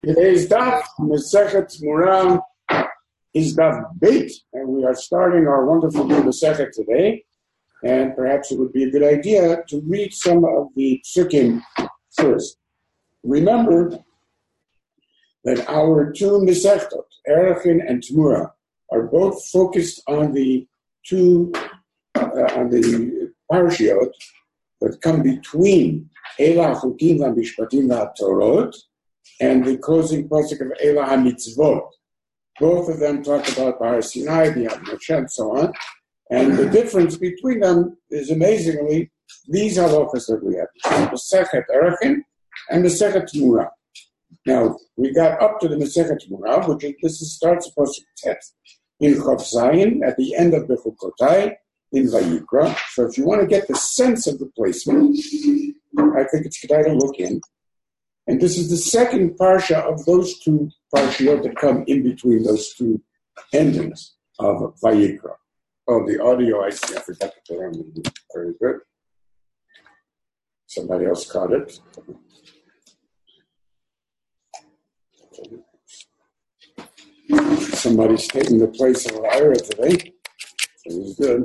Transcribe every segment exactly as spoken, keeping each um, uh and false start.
Today's daf, Masechet Muram, is daf Beit, and we are starting our wonderful new Masechet today. And perhaps it would be a good idea to read some of the psukim first. Remember that our two Masechtot, Erechin and Tmura, are both focused on the two, uh, on the parshiot that come between Eila HaChukim VaMishpatim VaTorot and the closing pasuk of Eila HaMitzvot. Both of them talk about Har Sinai, the Moshe, and so on. And the difference between them is amazingly these halachas that we have: Masechet Erechin and Masechet Tmura. Now we got up to the Masechet Tmura, which is, this is, starts pasuk Tet in Chav Zayin at the end of the Chukotai in Vayikra. So if you want to get the sense of the placement, I think it's good to look in. And this is the second parsha of those two parshiot that come in between those two endings of Vayikra. Oh, the audio, I see. I forgot to put on. Very good. Somebody else caught it. Somebody's taking the place of Ira today. It was good.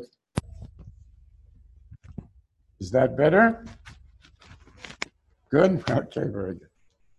Is that better? Good? Okay, very good.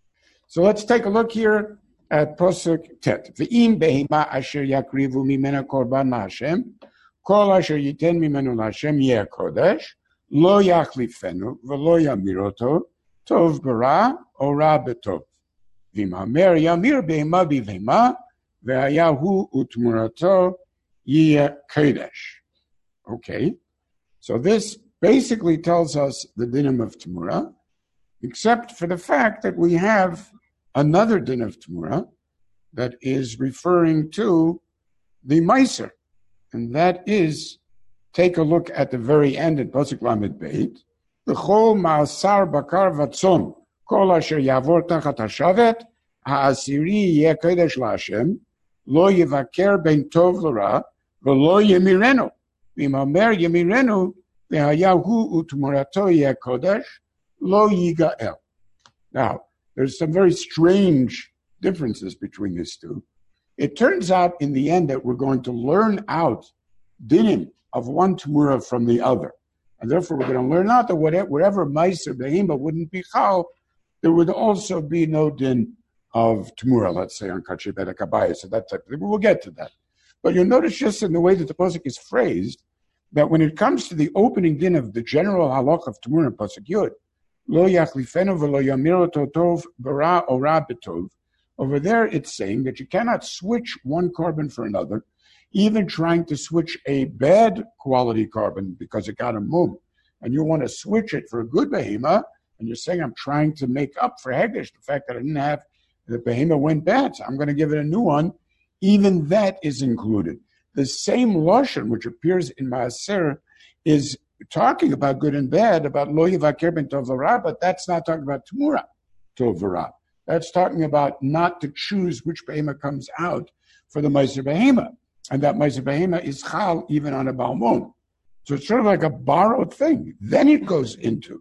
So let's take a look here at Posuk Tet. V'im behima asher yakrivu mimena korban la'Hashem, kol asher yiten mimenu la'Hashem yeh kodesh, lo yachlifenu, v'lo yamiroto, tov bara, o ra betov. V'imhamer yamir behima b'vehima, v'hayahu utmurato yeh kodesh. Okay, so this basically tells us the dinim of Tmura, except for the fact that we have another din of Tmura that is referring to the Meiser. And that is, take a look at the very end at Pasuk Lamed Beit, L'chol ma'asar bakar vatzon, kol asher yavor tachat hashavet, ha'asiri yeh kodesh la'Hashem, lo yevaker ben tov l'ra, v'lo yemirenu. V'imhamer yemirenu, v'hayahu utmurato yeh kodesh, lo yigael. Now, there's some very strange differences between these two. It turns out in the end that we're going to learn out dinim of one Tmura from the other. And therefore we're going to learn out that whatever, wherever Meiser Behima wouldn't be Chal, there would also be no din of Tmura, let's say, on Kachi Bedek Abayis, so that type of thing. We'll get to that. But you'll notice just in the way that the Pasuk is phrased, that when it comes to the opening din of the general halach of Tmura in Pasuk Yud, Lo yachlifenu v'lo yamiroto tov bara o ra betov. Over there, it's saying that you cannot switch one carbon for another, even trying to switch a bad quality carbon because it got a mum, and you want to switch it for a good behema, and you're saying, I'm trying to make up for Hegesh, the fact that I didn't have, the behema went bad, so I'm going to give it a new one. Even that is included. The same lashon, which appears in Maaser, is talking about good and bad, about lo yivaker ben tov l'ra, but that's not talking about Tmura tov l'ra. That's talking about not to choose which behema comes out for the Meiser behema, and that Meiser behema is chal even on a balmon. So it's sort of like a borrowed thing. Then it goes into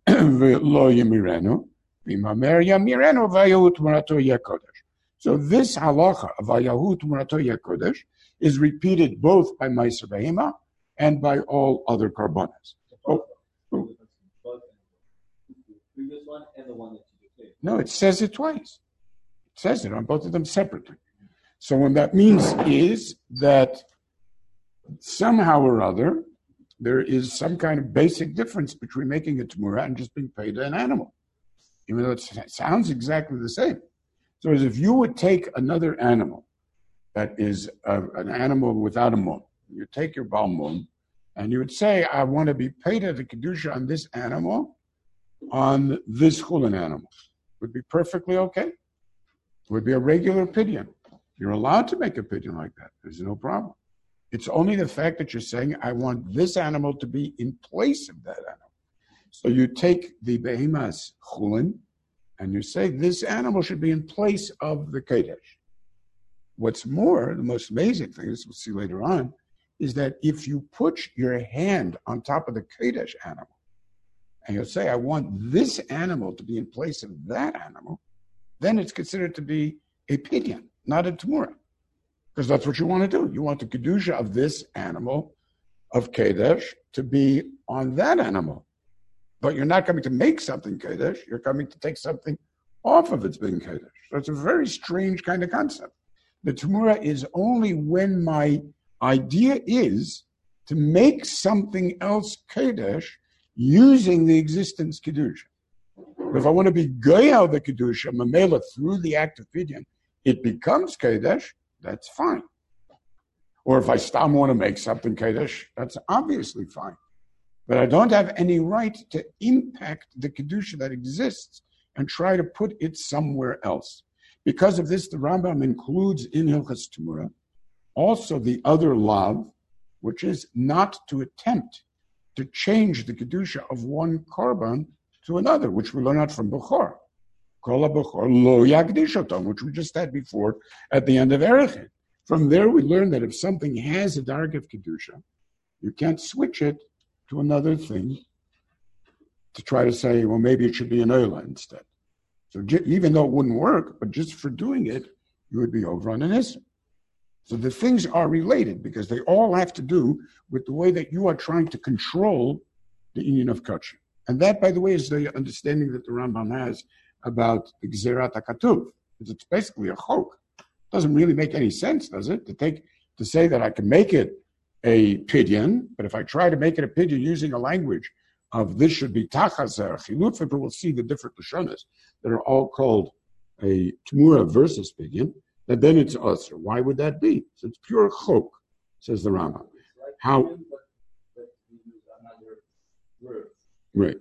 lo yamirenu, v'imhamer yamirenu v'hayahu tmurato yeh kodesh. So this halacha of v'hayahu tmurato yeh kodesh is repeated both by Meiser behema and by all other carbonas. Oh, oh. Previous one and the one that you declared. No, it says it twice. It says it on both of them separately. So what that means is that somehow or other, there is some kind of basic difference between making a Tmura and just being paid an animal, even though it sounds exactly the same. So as if you would take another animal that is a, an animal without a mum, you take your balmum, and you would say, I want to be paid at the Kedusha on this animal, on this chulin animal. It would be perfectly okay. It would be a regular pidyon. You're allowed to make a pidyon like that. There's no problem. It's only the fact that you're saying, I want this animal to be in place of that animal. So you take the behemas chulin, and you say, this animal should be in place of the Kedesh. What's more, the most amazing thing, as we'll see later on, is that if you put your hand on top of the Kedesh animal, and you'll say, I want this animal to be in place of that animal, then it's considered to be a pidyon, not a Tamura. Because that's what you want to do. You want the Kedusha of this animal, of Kedesh, to be on that animal. But you're not coming to make something Kedesh, you're coming to take something off of its being Kedesh. So it's a very strange kind of concept. The Tamura is only when my idea is to make something else Kedesh using the existence Kedusha. But if I want to be Goyal the Kedusha, Mamela, through the act of Pidyon, it becomes Kedesh, that's fine. Or if I still want to make something Kedesh, that's obviously fine. But I don't have any right to impact the Kedusha that exists and try to put it somewhere else. Because of this, the Rambam includes in Hilchas Tamura also the other lav, which is not to attempt to change the Kedusha of one korban to another, which we learn out from Bechor. Kol ha-Bechor lo yagdish otam, which we just had before at the end of Erechet. From there, we learn that if something has a dark of Kedusha, you can't switch it to another thing to try to say, well, maybe it should be an oila instead. So j- even though it wouldn't work, but just for doing it, you would be over on an issur. So the things are related because they all have to do with the way that you are trying to control the union of kachim. And that, by the way, is the understanding that the Rambam has about the Gzerat HaKatuv. It's basically a chok. It doesn't really make any sense, does it? To take to say that I can make it a pidyon, but if I try to make it a pidyon using a language of this should be tachazer, chilut, people will see the different lashonas that are all called a Tamura versus pidyon, that then it's usher. Why would that be? So it's pure chok, says the Rambam. How? Right.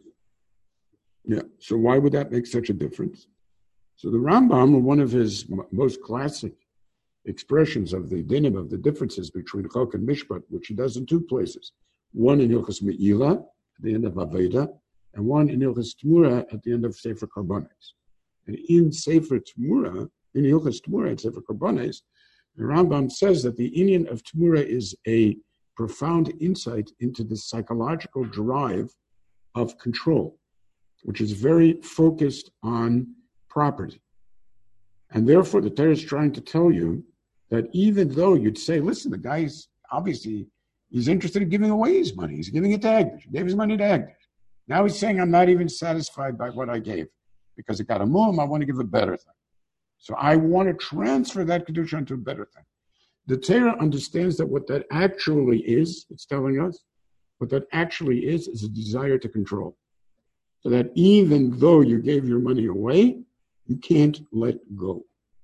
Yeah. So why would that make such a difference? So the Rambam, one of his most classic expressions of the dinim of the differences between chok and mishpat, which he does in two places, one in Hilchas Me'ila at the end of Aveda, and one in Hilchas Tamura at the end of Sefer Karbonos. And in Sefer Tamura, in Hilchas Tamura and Sefer Karbonos, the Rambam says that the inyan of Tamura is a profound insight into the psychological drive of control, which is very focused on property. And therefore, the Torah is trying to tell you that even though you'd say, listen, the guy's obviously, he's interested in giving away his money. He's giving it to Agdish. He gave his money to Agdish. Now he's saying, I'm not even satisfied by what I gave because it got a mum, I want to give a better thing. So I want to transfer that Kedusha into a better thing. The Torah understands that what that actually is, it's telling us, what that actually is, is a desire to control. So that even though you gave your money away, you can't let go.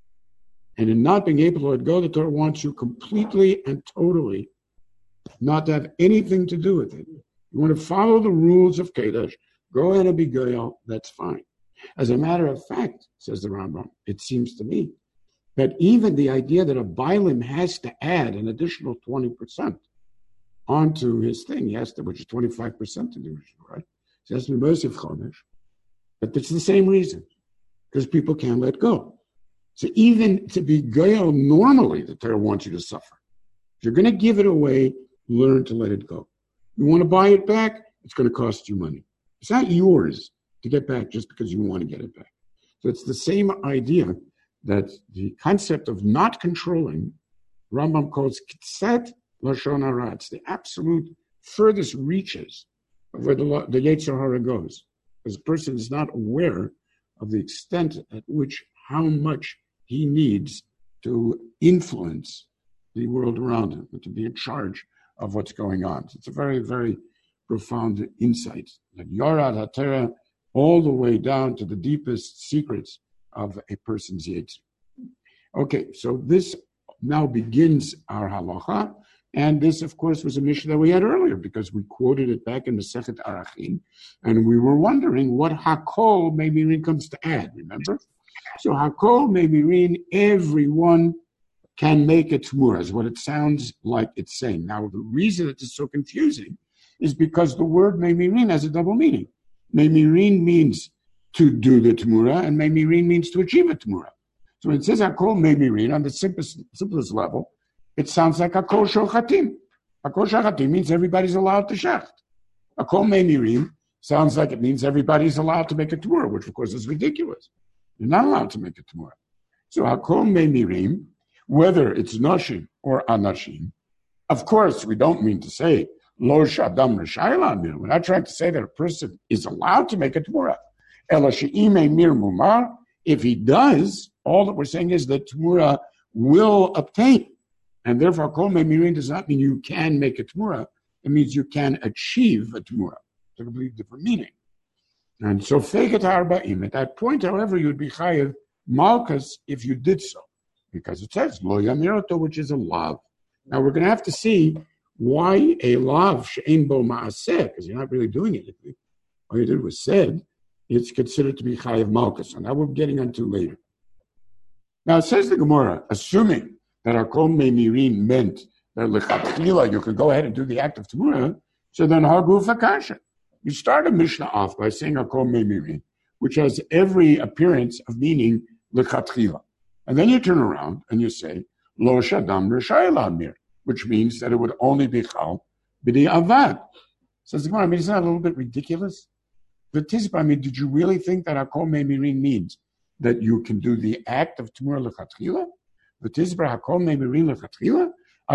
And in not being able to let go, the Torah wants you completely and totally not to have anything to do with it. You want to follow the rules of Kedesh, go ahead and be Goyal, that's fine. As a matter of fact, says the Rambam, it seems to me that even the idea that a Bailim has to add an additional twenty percent onto his thing, he has to, which is twenty-five percent to do, right? So it has to be Mosif Chomesh. But it's the same reason, because people can't let go. So even to be Goyal normally, the Torah wants you to suffer. If you're going to give it away, learn to let it go. You want to buy it back, it's going to cost you money. It's not yours to get back just because you want to get it back. So it's the same idea that the concept of not controlling, Rambam calls Kitzat Lashon Hara. It's the absolute furthest reaches of where the, the Yetzer Hara goes. Because the person is not aware of the extent at which how much he needs to influence the world around him and to be in charge of what's going on. So it's a very, very profound insight. Like Yorad HaTorah, all the way down to the deepest secrets of a person's Yetzer. Okay, so this now begins our halacha. And this, of course, was a mission that we had earlier because we quoted it back in the Sechet Arachin. And we were wondering what Hakol Meimirin comes to add, remember? So Hakol Meimirin, everyone can make a Tamura, is what it sounds like it's saying. Now, the reason that it's so confusing is because the word Meimirin has a double meaning. Meimirin means to do the Tamura, and Meimirin means to achieve a Tamura. So when it says Hakol Meimirin, on the simplest, simplest level, it sounds like Hakol Shochatim. Hakol Shochatim means everybody's allowed to shecht. Hakol Meimirin sounds like it means everybody's allowed to make a Tamura, which of course is ridiculous. You're not allowed to make a Tamura. So Hakol Meimirim, whether it's Nashim or Anashim, of course, we don't mean to say, Lo Shadam Rishayla Mir. We're not trying to say that a person is allowed to make a Tamura. Ela She'ime Mir Mumar, if he does, all that we're saying is that Tamura will obtain. And therefore, Kol Meimirim does not mean you can make a Tamura. It means you can achieve a Tamura. It's a completely different meaning. And so, Feget Arba'im, at that point, however, you would be Chayev Malchus if you did so. Because it says, Lo Yamiroto, which is a lav. Now, we're going to have to see why a lav she'ein bo ma'aseh, because you're not really doing it. All you did was said, it's considered to be Chayev Malchus. And that we're getting onto later. Now, it says the Gemara, assuming that Hakol Meimirim meant that lechatchila you could go ahead and do the act of Tamura, so then Haguf Akasha. You start a Mishnah off by saying Hakol Meimirim, which has every appearance of meaning lechatchila. And then you turn around and you say, Lo Shadam Rishayla Mir, which means that it would only be Chal B'di Avad. Says the Gemara, I mean, isn't that a little bit ridiculous? The Tizba, I mean, did you really think that Hakol Meimirim means that you can do the act of Tamura lechatchila? The Tizba Hakol Meimirim lechatchila?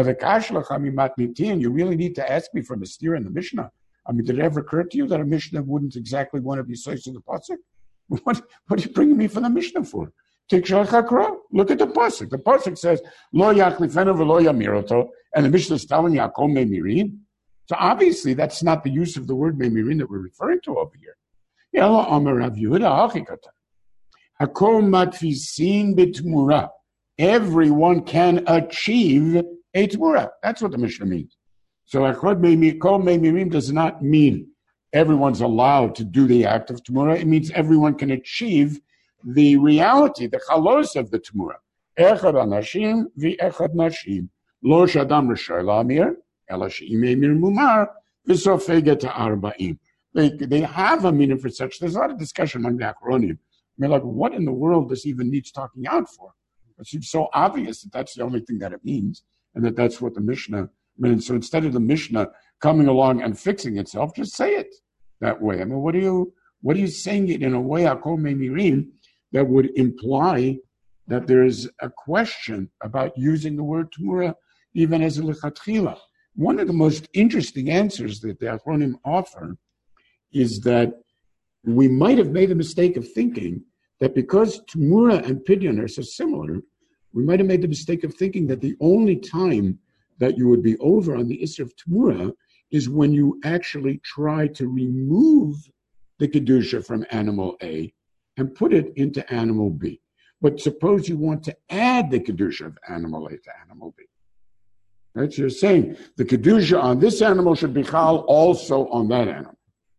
And you really need to ask me from a steer in the Mishnah. I mean, did it ever occur to you that a Mishnah wouldn't exactly want to be source of the pasuk? What, what are you bringing me for the Mishnah for? Take Shachakra. Look at the pasuk. The pasuk says, Lo yachlifenu v'lo yamiroto, and the Mishnah is telling you Hakol Meimirim. So obviously, that's not the use of the word Meimirim that we're referring to over here. Yalla Amar Rav Yehuda Achikata. Hakol matfisin b'tmura. Everyone can achieve a Tamura. That's what the Mishnah means. So Hakol Meimirim does not mean everyone's allowed to do the act of Tamura. It means everyone can achieve the reality, the chalos of the Tamura. Echad anashim v'echad nashim. Lo shadam rishayla amir, ela she'imei mir mumar, v'sofeget ha'arba'im. They, they have a meaning for such. There's a lot of discussion among the Achronim. I mean, like, what in the world this even needs talking out for? It seems so obvious that that's the only thing that it means, and that that's what the Mishnah means. So instead of the Mishnah coming along and fixing itself, just say it that way. I mean, what are you, what are you saying it in a way, Hakol Meimirim, that would imply that there's a question about using the word Tamura even as a lechatchila? One of the most interesting answers that the Achronim offer is that we might have made the mistake of thinking that because Tamura and Pidyon are so similar, we might have made the mistake of thinking that the only time that you would be over on the Isser of Tamura is when you actually try to remove the Kedusha from animal A and put it into animal B. But suppose you want to add the Kedusha of animal A to animal B. Right? So you're saying the Kedusha on this animal should be Chal also on that animal.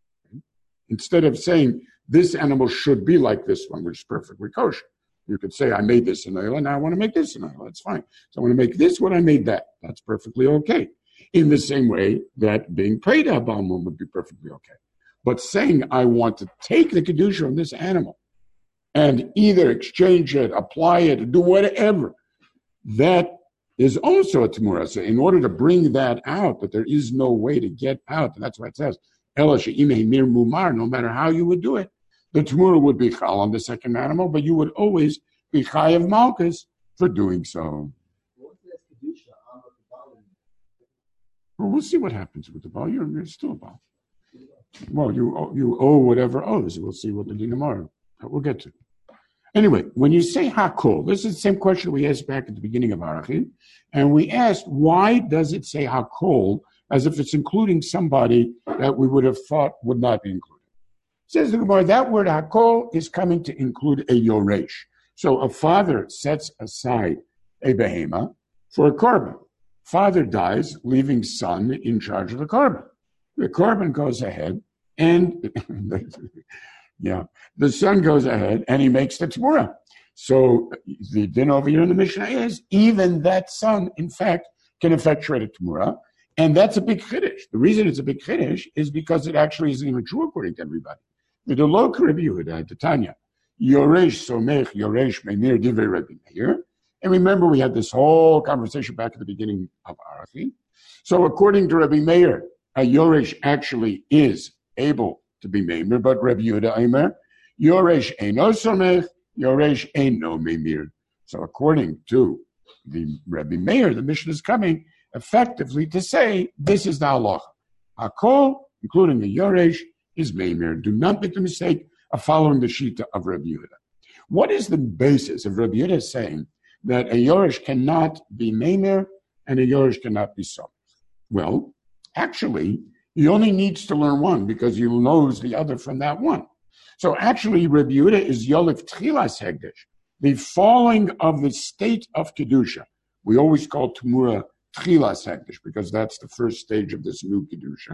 Instead of saying this animal should be like this one, which is perfectly kosher. You could say, I made this in oil, and now I want to make this in oil. That's fine. So I want to make this when I made that. That's perfectly okay. In the same way that being paid a Balmum would be perfectly okay. But saying, I want to take the Kedusha from this animal and either exchange it, apply it, do whatever, that is also a Tamura. So in order to bring that out, that there is no way to get out, and that's why it says, Ela she'imei mir mumar, no matter how you would do it, the Tamura would be Chal on the second animal, but you would always be Chayev Malchus for doing so. Well, we'll see what happens with the Baal. You're, you're still a Baal. Well, you you owe whatever owes. We'll see what the din tomorrow. We'll get to. Anyway, when you say Hakol, this is the same question we asked back at the beginning of Arachin, and we asked, why does it say Hakol as if it's including somebody that we would have thought would not be included? Says the Gemara, that word Hakol is coming to include a Yoresh. So a father sets aside a behema for a korban. Father dies, leaving son in charge of the korban. The korban goes ahead, and yeah, the son goes ahead and he makes the Tamura. So the din over here in the Mishnah is even that son, in fact, can effectuate a Tamura, and that's a big chiddush. The reason it's a big chiddush is because it actually isn't even true according to everybody. The Dolok Rabbi Yehuda, the Tanya, Yoresh Somech Yoresh Meimir Divrei Rabbi Meir. And remember, we had this whole conversation back at the beginning of Arachin. So according to Rabbi Meir, a Yoresh actually is able to be Meimir, but Rabbi Yehuda Eimer, Yoresh Eino Somech Yoresh ain't no Memir. So according to the Rebbe Meir, the Mishnah is coming effectively to say this is the halacha. Hakol, including the Yoresh, is Memir. Do not make the mistake of following the Shita of Rabbi Yehuda. What is the basis of Rabbi Yehuda saying that a Yoresh cannot be Memir and a Yoresh cannot be Somech? Well, actually, he only needs to learn one because he knows the other from that one. So actually, Rabbi Yehuda is Yolif Tchilas Hegdesh, the falling of the state of Kedusha. We always call Tumura Tchilas Hegdesh because that's the first stage of this new Kedusha.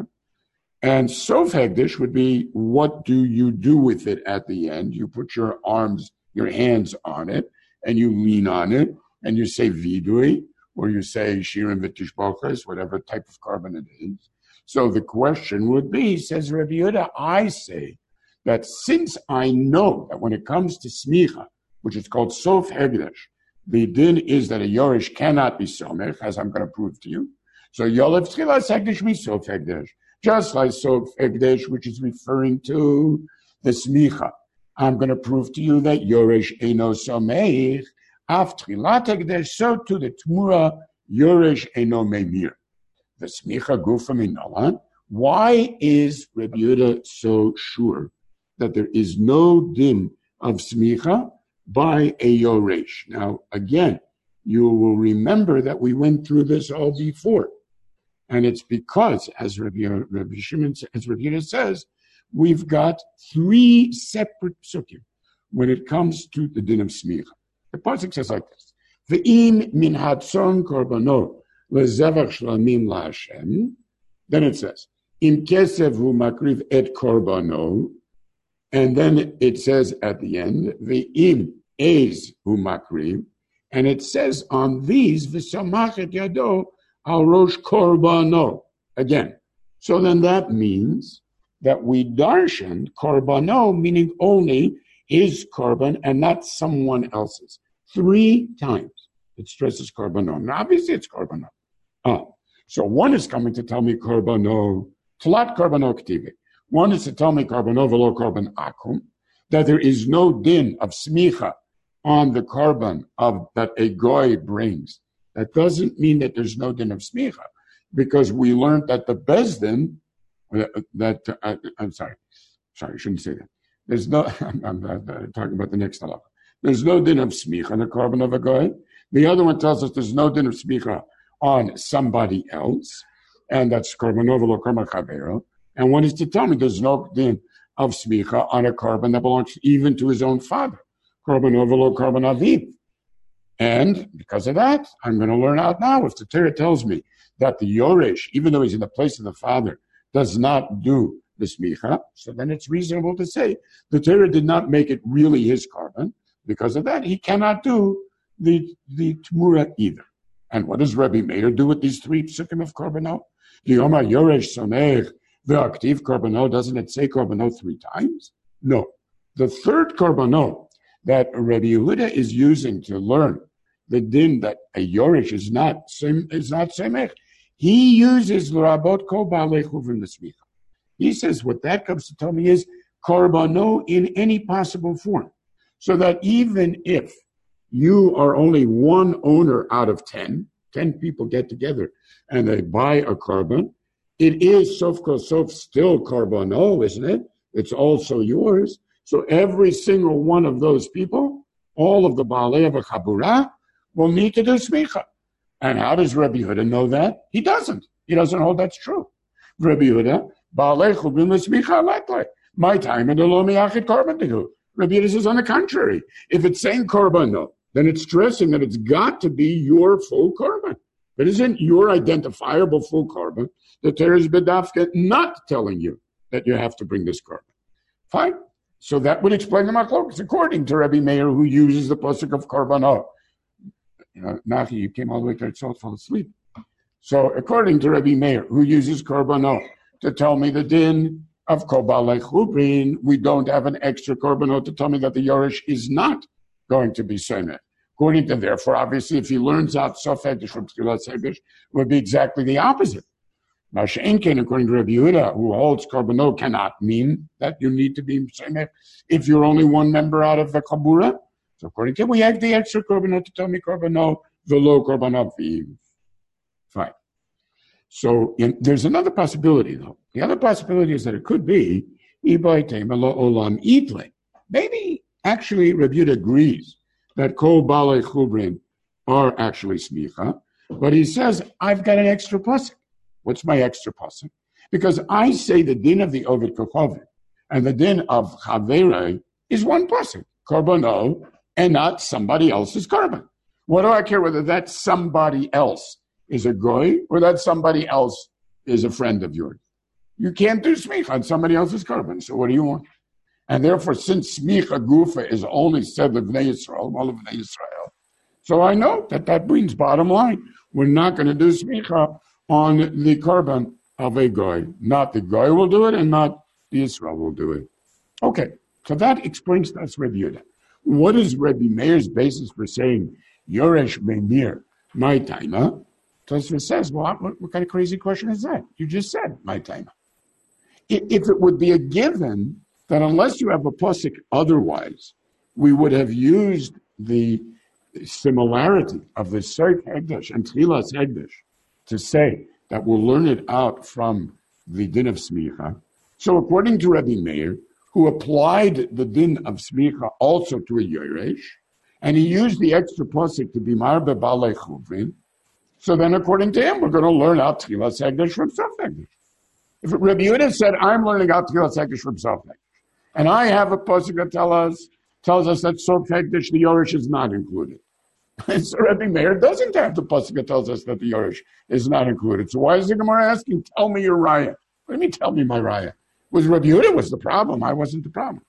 And Sof Hegdesh would be, what do you do with it at the end? You put your arms, your hands on it, and you lean on it, and you say Vidui, or you say Shirim V'Tishbochas, whatever type of carbon it is. So the question would be, says Rabbi Yehuda, I say that since I know that when it comes to Smicha, which is called Sof Hegdesh, the din is that a Yoresh cannot be Somech, as I'm going to prove to you. So Yolev Tchilas Hegdesh means Sof Hegdesh. Just like Sof Hegdesh, which is referring to the Smicha. I'm going to prove to you that Yoresh Eino Somech, Af Tchilat Hegdesh, so to the Tmura, Yoresh Eino Memir. The Smicha Gufa Minolan. Why is Rabbi Yehuda so sure that there is no din of Smicha by a Yoresh? Now, again, you will remember that we went through this all before. And it's because, as Rabbi, Rabbi Shimon, as Rabbi Yehuda says, we've got three separate psukim when it comes to the din of Smicha. The pasuk says like this: Ve'im min hatzon korbanot lezevach shlamim laHashem. Then it says, Im kesev hu makriv et korbano. And then it says at the end, Ve'im ez hu makriv. And it says on these, V'samach et yado al rosh korbano. Again. So then that means that we darshan korbano, meaning only his korban and not someone else's. Three times it stresses korbano. Now obviously it's korbano. Oh, so one is coming to tell me korbano, tlat korbano k'tivit. One is to tell me korbano v'lo korban akum, that there is no din of smicha on the korban of that a goy brings. That doesn't mean that there's no din of smicha, because we learned that the bezdin, uh, that uh, I'm sorry, sorry, I shouldn't say that. There's no. I'm, I'm, I'm talking about the next halacha. There's no din of smicha on the korban of a goy. The other one tells us there's no din of smicha on somebody else, and that's korban ovelo korban chavero. And one is to tell me there's no din of smicha on a korban that belongs even to his own father, korban ovelo korban aviv. And because of that, I'm going to learn out now. If the Torah tells me that the Yoresh, even though he's in the place of the father, does not do the smicha, so then it's reasonable to say the Torah did not make it really his korban. Because of that, he cannot do the the tmura either. And what does Rabbi Meir do with these three psukim of korbanot? The Yoma Yoresh Somech ve'aktiv korbanot, doesn't it say korbanot three times? No. The third korbanot that Rabbi Yehuda is using to learn the din that a Yoresh is not is not Semech, he uses l'rabot kol ba'alei chuvim l'smicha. He says what that comes to tell me is korbanot in any possible form. So that even if you are only one owner out of ten, ten people get together and they buy a korban, it is sof kol sof still korbanot, isn't it? It's also yours. So every single one of those people, all of the baalei of a chabura, will need to do smicha. And how does Rabbi Yehuda know that? He doesn't. He doesn't hold that's true. Rabbi Yehuda, baalei chubim l'smicha letlei. My time and the lo miyachid korban tehu. Rabbi Yehuda says, on the contrary, if it's saying korbanot, then it's stressing that it's got to be your full korban. If it isn't your identifiable full korban, the Torah is bedafka not telling you that you have to bring this korban. Fine. So that would explain the machlokas according to Rabbi Meir, who uses the pasuk of korbanot. You know, Nachi, you came all the way to it, so fall asleep. So according to Rabbi Meir, who uses korbanot to tell me the din of Kobalei Chubrin, we don't have an extra korbanot to tell me that the Yoresh is not going to be Semech. According to, therefore, obviously, if he learns out Sof Hegdesh from Tchilas Hegdesh, it would be exactly the opposite. Now, She'enken, according to Rabbi Yehuda, who holds korbanot, cannot mean that you need to be Semech if you're only one member out of the Chabura. So according to him, we have the extra korbanot to tell me korbanot, the low korbanot v'im. Fine. So in, there's another possibility, though. The other possibility is that it could be olam itle. Maybe actually Rabbi Yehuda agrees that kol balei chubrin are actually smicha, but he says I've got an extra pasuk. What's my extra pasuk? Because I say the din of the Ovid Kochavim and the din of Chaverei is one pasuk, korbanot, and not somebody else's korban. What do I care whether that somebody else is a goy or that somebody else is a friend of yours? You can't do smicha on somebody else's korban. So what do you want? And therefore, since smicha gufa is only said of Bnei Yisrael, all of Bnei Yisrael, so I know that that brings bottom line. We're not going to do smicha on the korban of a goy. Not the goy will do it, and not the Yisrael will do it. Okay, so that explains that's Rebbe Yehuda. What is Rebbe Meir's basis for saying Yoresh Meimir, my taima? Tosfos says, well, what, what kind of crazy question is that? You just said my taima. If it would be a given that unless you have a pasuk otherwise, we would have used the similarity of the Seif Hegdesh and Tchilas Hegdesh to say that we'll learn it out from the din of Smicha. So according to Rabbi Meir, who applied the din of Smicha also to a Yeresh, and he used the extra pasuk to be Marbe Balei Chuvrin, so then according to him, we're going to learn out Tchilas Hegdesh from Seif Hegdesh. If Rabbi Yehuda said, I'm learning out Tchilas Hegdesh from Seif Hegdesh, and I have a pasuk that tell us, tells us that Seif Hegdesh, the Yoresh, is not included. And so Rabbi Meir doesn't have the pasuk that tells us that the Yoresh is not included. So why is the Gemara asking, tell me your raya? What do you mean, tell me my raya? Was Rabbi Yehuda was the problem. I wasn't the problem.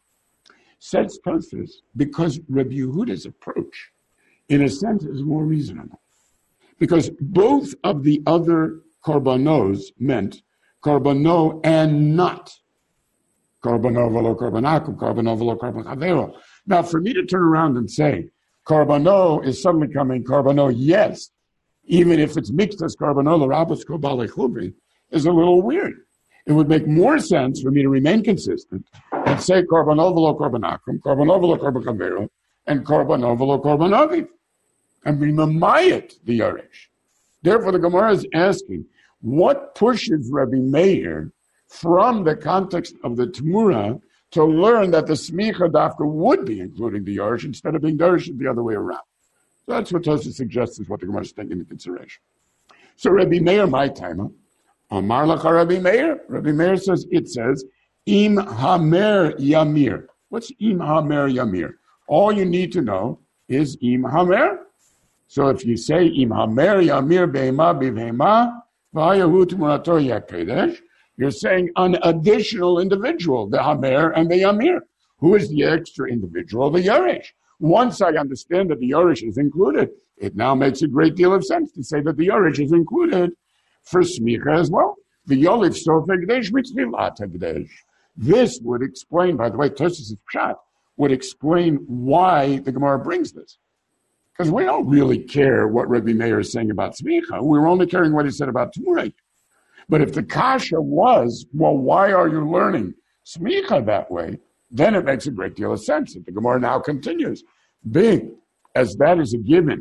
Says Tosfos, because Rabbi Yehuda's approach, in a sense, is more reasonable. Because both of the other korbanos meant korbanot and not korbanot v'lo korbanakum, korbanot v'lo korban chavero. Now, for me to turn around and say korbanot is suddenly coming korbanot, yes, even if it's mixed as korbanot l'rabos kol balei chubrin, is a little weird. It would make more sense for me to remain consistent and say korbanot v'lo korbanakum, korbanot v'lo korban chavero, and korbanot v'lo korban aviv, and be mamayit the Yoresh. Therefore, the Gemara is asking, what pushes Rabbi Meir from the context of the Tmura to learn that the Smicha Dafka would be including the Yoresh instead of being Yoresh the other way around? So that's what Tosfos suggests is what the Gemara is taking into consideration. So Rabbi Meir, my timer, Amar Lacha Rabbi Meir. Rabbi Meir says, it says, Im Hamer Yamir. What's Im Hamer Yamir? All you need to know is Im Hamer. So if you say Im Hamer Yamir Be'ema B'Vehema, V'hayahu Tmurato Yakedesh, you're saying an additional individual, the Hamer and the Yamir. Who is the extra individual? The Yoresh. Once I understand that the Yoresh is included, it now makes a great deal of sense to say that the Yoresh is included for Smicha as well. The Yolif Sof Hegdesh Mitzvilat Hegdesh. This would explain, by the way, Tosfos' Pshat would explain why the Gemara brings this. Because we don't really care what Rabbi Meir is saying about Smicha. We're only caring what he said about Tmurah. But if the kasha was, well, why are you learning Smicha that way? Then it makes a great deal of sense. That the Gemara now continues. Big, as that is a given.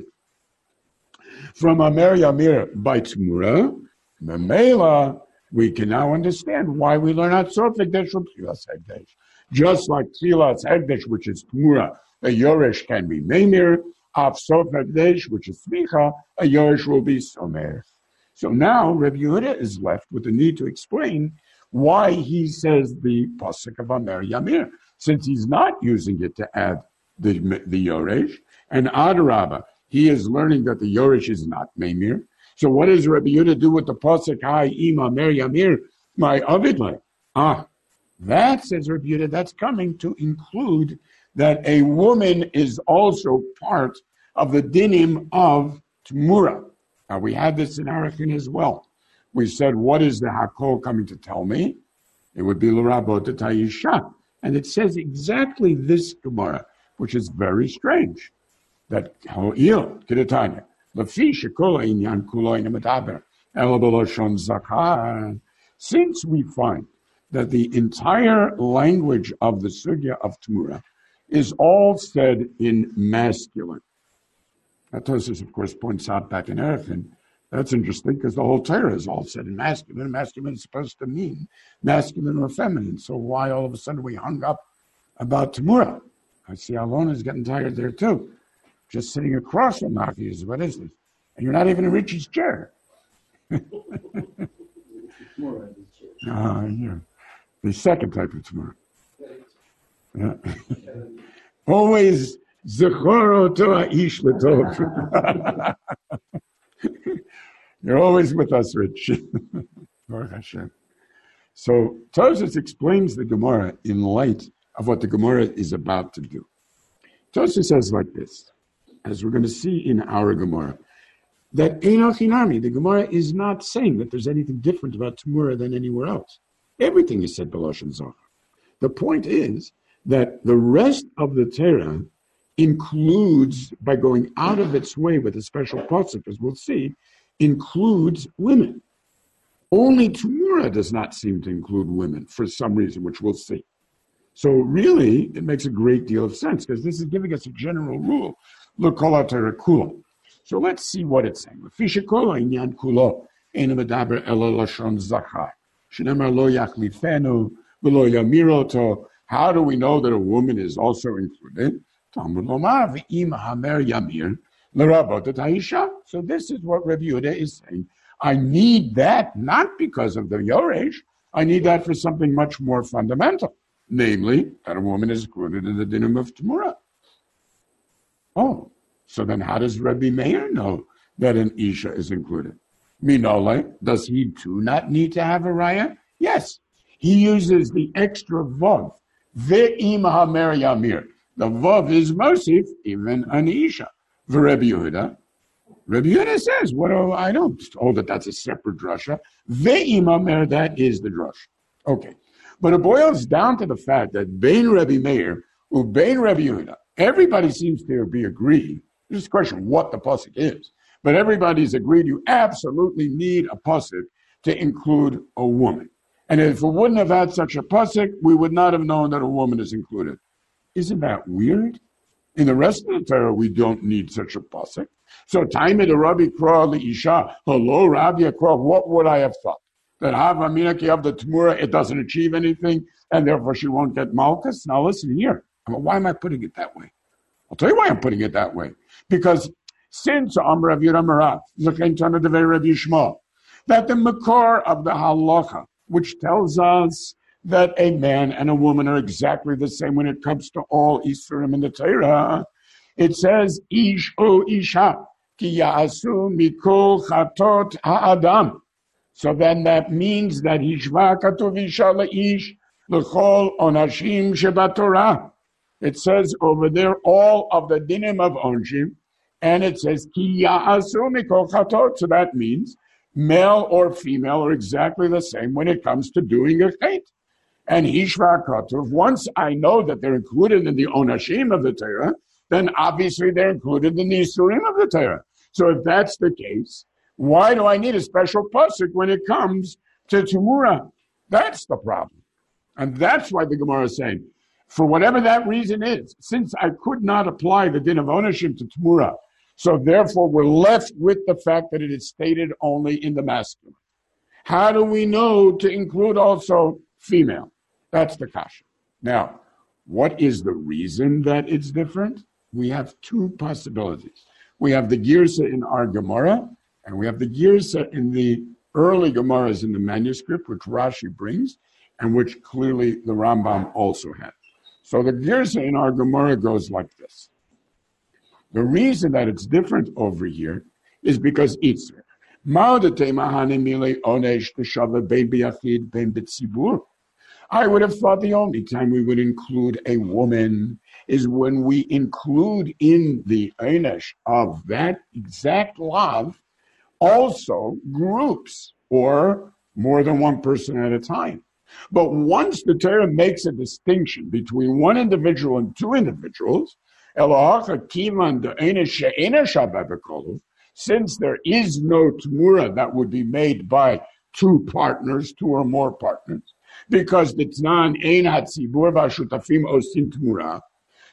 From Amer Yamir by Tmura, Memela, we can now understand why we learn out Sof Hegdesh from Tchilas Hegdesh. Just like Tchilas Hegdesh, which is Tmura, a Yoresh can be Meimir, of Sof Hegdesh, which is Smicha, a Yoresh will be Somer. So now Rabbi Yehuda is left with the need to explain why he says the pasuk of Amer Yamir, since he's not using it to add the, the Yoresh, and Adarabba, he is learning that the Yoresh is not Meimir. So what does Rabbi Yehuda do with the pasuk Hai Im Amer Yamir, my Avidle? Ah, that, says Rabbi Yehuda, that's coming to include that a woman is also part of the dinim of Tmura. Now, we had this in Arachin as well. We said, what is the Hakol coming to tell me? It would be L'Rabot Ta'isha. And it says exactly this Gemara, which is very strange. That Ho'il, Kidatanya, Lafi Shekola Inyan Kulo Inamadaber, Elabaloshon Zakar. Since we find that the entire language of the Sugya of Tmura is all said in masculine. Now, Tosfos, of course, points out back in Erechim, that's interesting because the whole Torah is all said in masculine. Masculine is supposed to mean masculine or feminine. So why all of a sudden we hung up about Tamura? I see Alona is getting tired there too. Just sitting across from Maki is, what is this? And you're not even in Richie's chair. uh, yeah. The second type of Tamura. Yeah. Always Zechoro to Aish Latov. You're always with us, Rich. Baruch Hashem. So Tosfos explains the Gemara in light of what the Gemara is about to do. Tosfos says like this, as we're going to see in our Gemara, that Enoch Inami, the Gemara is not saying that there's anything different about Tamura than anywhere else. Everything is said B'Lashon Zohar. The point is that the rest of the Torah includes, by going out of its way with a special pasuk, as we'll see, includes women. Only Tamura does not seem to include women for some reason, which we'll see. So really, it makes a great deal of sense because this is giving us a general rule. Look, kol Torah kula. So let's see what it's saying. Fisha kol inyan kulo ena medaber ela lashon zachar. Shenemar lo yachlifenu v'lo yamiroto. How do we know that a woman is also included? Talmud lomar v'im hamer yamir l'rabot haisha. So this is what Rabbi Yehuda is saying. I need that not because of the Yoresh. I need that for something much more fundamental, namely that a woman is included in the dinim of Tamura. Oh, so then how does Rabbi Meir know that an Isha is included? Minole, does he too not need to have a raya? Yes. He uses the extra vav. Ve'im hamer yamir. The vav is mosif, even an Isha. V'Rebbe Yehuda. Rabbi Yehuda says, "What? Do I don't hold that that's a separate drasha. Ve'im hamer, that is the drasha." Okay. But it boils down to the fact that Bein Rabbi Meir, or Bein Rabbi Yehuda, everybody seems to be agreed. There's a question what the pasuk is. But everybody's agreed you absolutely need a pasuk to include a woman. And if we wouldn't have had such a pasuk, we would not have known that a woman is included. Isn't that weird? In the rest of the Torah, we don't need such a pasuk. So, time of the Rabbi Kra Isha, hello, Rabbi Kra, what would I have thought? That Hava Minaki of the Tamura, it doesn't achieve anything, and therefore she won't get Malchus? Now listen here. I mean, why am I putting it that way? I'll tell you why I'm putting it that way. Because since Amr Rav Yehuda Marav, Zakentana de Rav Yishmael, that the Makor of the Halacha, which tells us that a man and a woman are exactly the same when it comes to all Isurim in the Torah, it says, Ish o Isha, ki ya'asu mikol chatot ha'adam. So then that means that Hishva katov Isha la'ish l'chol onashim shebatorah. It says over there all of the dinim of onshim, and it says ki ya'asu mikol chatot. So that means male or female are exactly the same when it comes to doing a chet. And Hishva katov, once I know that they're included in the onashim of the Torah, then obviously they're included in the Isurim of the Torah. So if that's the case, why do I need a special pasuk when it comes to Tamura? That's the problem. And that's why the Gemara is saying, for whatever that reason is, since I could not apply the din of ownership to Tamura, so therefore we're left with the fact that it is stated only in the masculine. How do we know to include also female? That's the kasha. Now, what is the reason that it's different? We have two possibilities. We have the Girsa in our Gemara, and we have the Girsa in the early Gemaras in the manuscript, which Rashi brings, and which clearly the Rambam also had. So the Girsa in our Gemara goes like this. The reason that it's different over here is because Itzer. I would have thought the only time we would include a woman is when we include in the Einesh of that exact love also groups or more than one person at a time. But once the Torah makes a distinction between one individual and two individuals, since there is no Tamura that would be made by two partners, two or more partners, because the Tnan Ein HaTzibur VaShutafim Osim Tamura,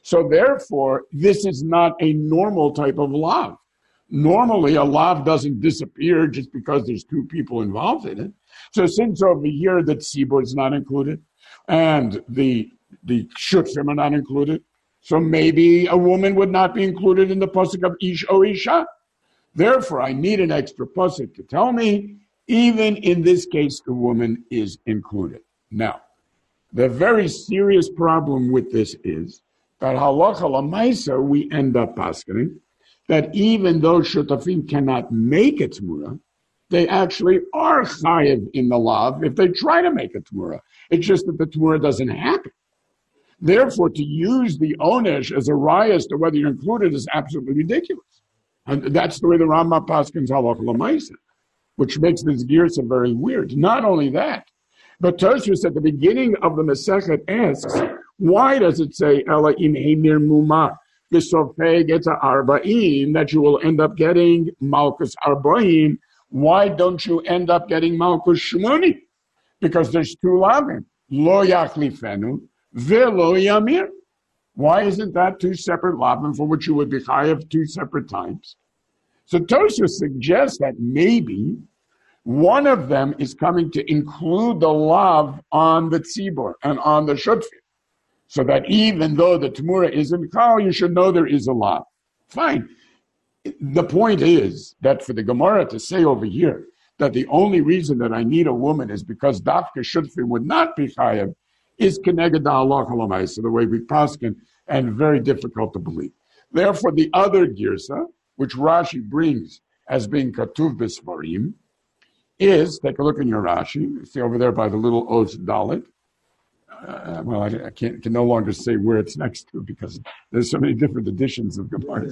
So therefore, this is not a normal type of lav. Normally, a lav doesn't disappear just because there's two people involved in it. So since over here the tzibur is not included and the the shutfim are not included, so maybe a woman would not be included in the pasuk of ish o isha. Therefore, I need an extra pasuk to tell me, even in this case, the woman is included. Now, the very serious problem with this is that halacha lamaisa, we end up paskening that even though shutafim cannot make a tmura, they actually are chayiv in the lav if they try to make a tmura. It's just that the tmura doesn't happen. Therefore, to use the onesh as a raya as to whether you're included is absolutely ridiculous. And that's the way the Rama paskins halacha lamaisa, which makes this girsa very weird. Not only that, but Tosfos at the beginning of the Masechet asks, why does it say Ela im heimir muma v'sofei geta arba'im, that you will end up getting malchus arba'im? Why don't you end up getting malchus shmoni? Because there's two lavim, lo yachlifenu ve'lo yamir. Why isn't that two separate lavim for which you would be chayav two separate times? So Tosfos suggests that maybe one of them is coming to include the lav on the tzibur and on the shutfim, so that even though the Tamura isn't Kal, you should know there is a lav. Fine. The point is that for the Gemara to say over here that the only reason that I need a woman is because Dafka shutfim would not be chayav is keneged halacha lamaisa, the way we paskin, and very difficult to believe. Therefore, the other girsa, which Rashi brings as being katuv b'svarim, is, take a look in your Rashi, see over there by the little Oz Dalit. Uh, well, I, I can't, can no longer say where it's next to because there's so many different editions of Gemara.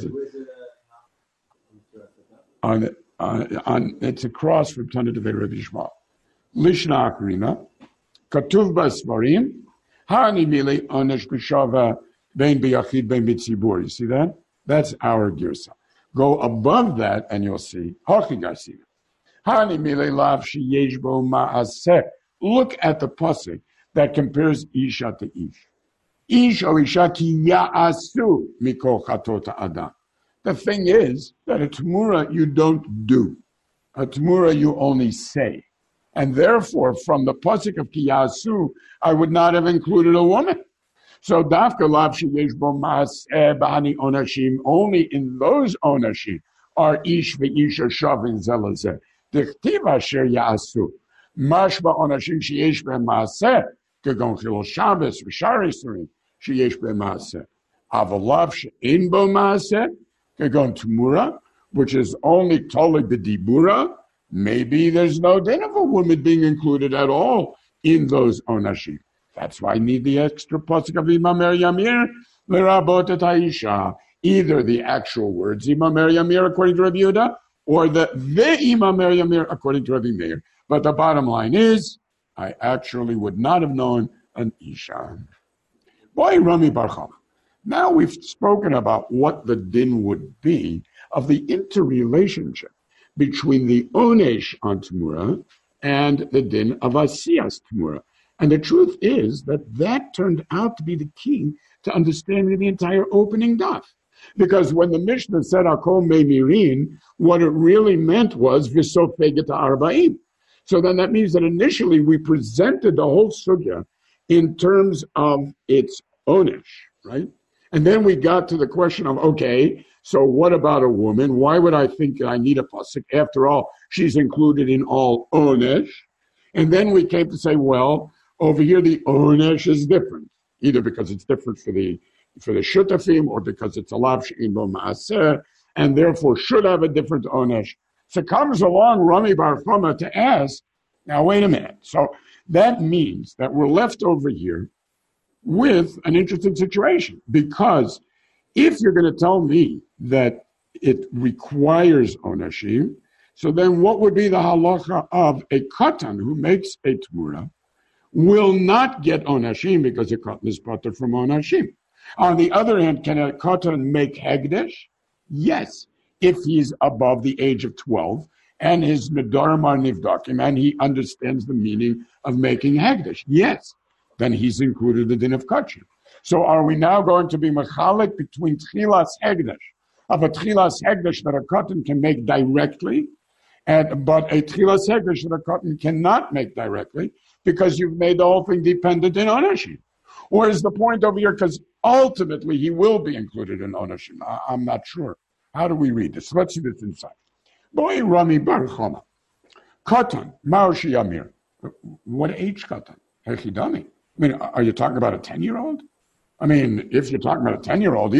On, on, on, it's across from Tana Devei Rabbi Yishmael. Lishna Akrina, Katuv Basvarim, Hani Mili Onesh B'Shava Bein B'Yachid Bein B'Tzibur. You see that? That's our girsa. Go above that and you'll see Hachi Garcia. Look at the pasuk that compares Isha to Ish. Ish o Isha ki ya'asu mikol chatot adam. The thing is that a Tamura you don't do. A Tamura you only say. And therefore, from the pasuk of ki ya'asu, I would not have included a woman. So dafka lav sheyesh bo ma'aseh b'ani onashim, only in those onashim are Ish ve'isha shavin zelazeh. דכתיב אשר יעשו, משמע עונשים שיש בהם מעשה, כגון חילול שבס ושאר איסורים שיש בהם מעשה. אבל לאו שאין בו מעשה, כגון תמורה, which is only totally b'dibura, maybe there's no din of a woman being included at all in those onashim. That's why I need the extra pasuk of Imamer Yamir, l'rabot et ha'isha, either the actual words Imamer Yamir according to Rabbi Yehuda, or the Ve'ima Meryamir according to Rabbi Meir. But the bottom line is, I actually would not have known an Isha. Boy, Rami Bar Chama. Now we've spoken about what the din would be of the interrelationship between the Onesh on Tamura and the din of Asiyas Tamura. And the truth is that that turned out to be the key to understanding the entire opening daf. Because when the Mishnah said Akol Meimirin, what it really meant was V'sof Veget Arba'im. So then that means that initially we presented the whole sugya in terms of its onesh, right? And then we got to the question of, okay, so what about a woman? Why would I think that I need a pasuk? After all, she's included in all onesh. And then we came to say, well, over here the onesh is different, either because it's different for the for the shutafim, or because it's a lav she'in bo ma'aseh, and therefore should have a different onesh. So comes along Rami Bar Chama to ask, now wait a minute. So that means that we're left over here with an interesting situation, because if you're going to tell me that it requires onashim, so then what would be the halacha of a katan who makes a tmura will not get onashim because a katan is patur from onashim? On the other hand, can a katan make hegdesh? Yes, if he's above the age of twelve and his nedarim are nivdakim and he understands the meaning of making hegdesh. Yes, then he's included the din of kachim. So are we now going to be mechalik between tchilas hegdesh, of a tchilas hegdesh that a cotton can make directly, and but a tchilas hegdesh that a cotton cannot make directly, because you've made the whole thing dependent in ownership? Or is the point over here, because ultimately he will be included in ownership? I, I'm not sure. How do we read this? Let's see this inside. Boy Rami Bar Choma. Katan, Maoshi Amir. What age katan? Hechidami. I mean, are you talking about a ten-year-old? I mean, if you're talking about a ten-year-old,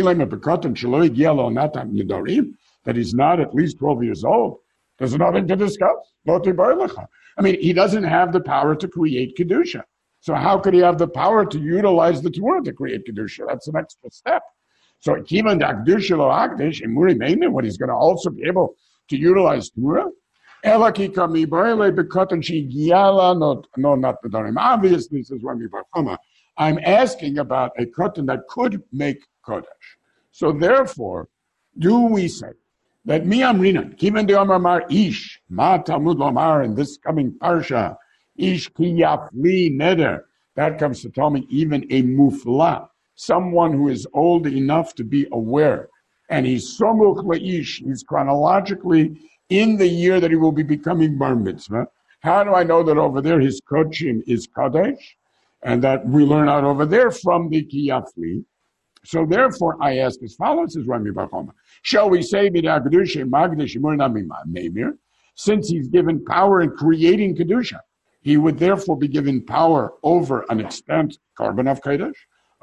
that he's not at least twelve years old, there's nothing to discuss. I mean, he doesn't have the power to create Kedusha. So how could he have the power to utilize the Torah to create Kedusha? That's an extra step. So Kivan Akdusha Lo Akdish, and Muri Meimin, what he's going to also be able to utilize Torah? Elaki Kami Baile Bekotan Shi Giala, no, no, not the Darim. Obviously, says Rami Bar Chama, I'm asking about a cotton that could make Kodesh. So therefore, do we say that Mi Amrinan, Kivan de Amar Mar Ish, Ma Talmud Lomar, in this coming Parsha, Ish ki yafli neder. That comes to tell me even a mufla, someone who is old enough to be aware, and he's somuch leish, he's chronologically in the year that he will be becoming bar mitzvah. How do I know that over there his kodshim is kadesh, and that we learn out over there from the ki yafli? So therefore, I ask as follows: says Rami Bar Chama, shall we say b'da'kedusha magdish imur namimir, since he's given power in creating kedusha, he would therefore be given power over an extent carbon of Kodesh?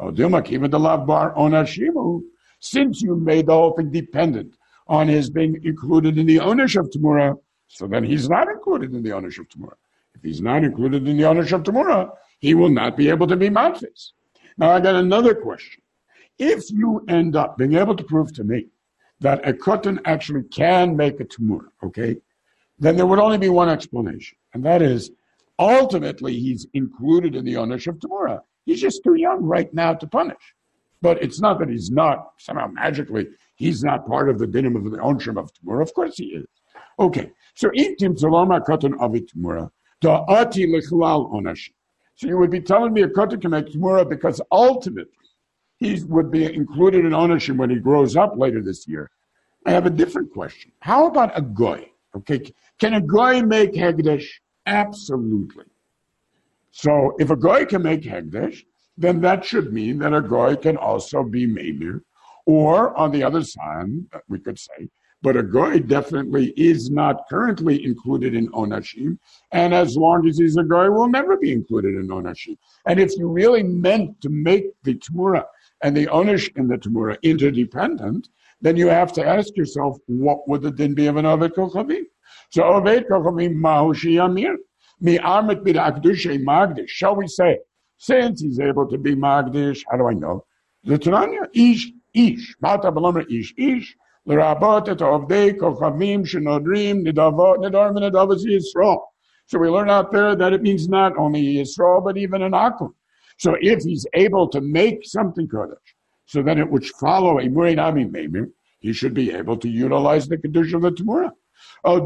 Since you made the whole thing dependent on his being included in the ownership of Tamura, so then he's not included in the ownership of Tamura. If he's not included in the ownership of Tamura, he will not be able to be Matfis. Now I got another question. If you end up being able to prove to me that a cotton actually can make a Tamura, okay, then there would only be one explanation, and that is, ultimately, he's included in the ownership of Tamura. He's just too young right now to punish. But it's not that he's not, somehow magically, he's not part of the dinim of the ownership of Tamura. Of course he is. Okay, so Itim Tzaloma Katan Avi Tamura, Da'ati Lechlal Ownership. So you would be telling me a Katan can make Tamura because ultimately he would be included in ownership when he grows up later this year. I have a different question. How about a Goy? Okay, can a Goy make Hegdesh? Absolutely. So if a Goy can make Hegdesh, then that should mean that a Goy can also be Meimir. Or on the other side, we could say, but a Goy definitely is not currently included in Onashim, and as long as he's a Goy, will never be included in Onashim. And if you really meant to make the Tamura and the Onash in the Tamura interdependent, then you have to ask yourself, what would the din be of an Oved Kochavim? So Oved Kochavim Mahushi Amir, Mi Armet Bid Akdushe Magdish. Shall we say, since he's able to be Magdish, how do I know? The Tananya, Ish, Ish, Mata Balomra Ish, Ish, L'Rabot Et Ovdei Kochavim Shenodrim Nidavot Nidarm Nidavos Yisrael. So we learn out there that it means not only Yisrael, but even an Akum. So if he's able to make something Kodesh, so then it would follow a Murinami Meimir, he should be able to utilize the Kedusha of the Tamura. Oh,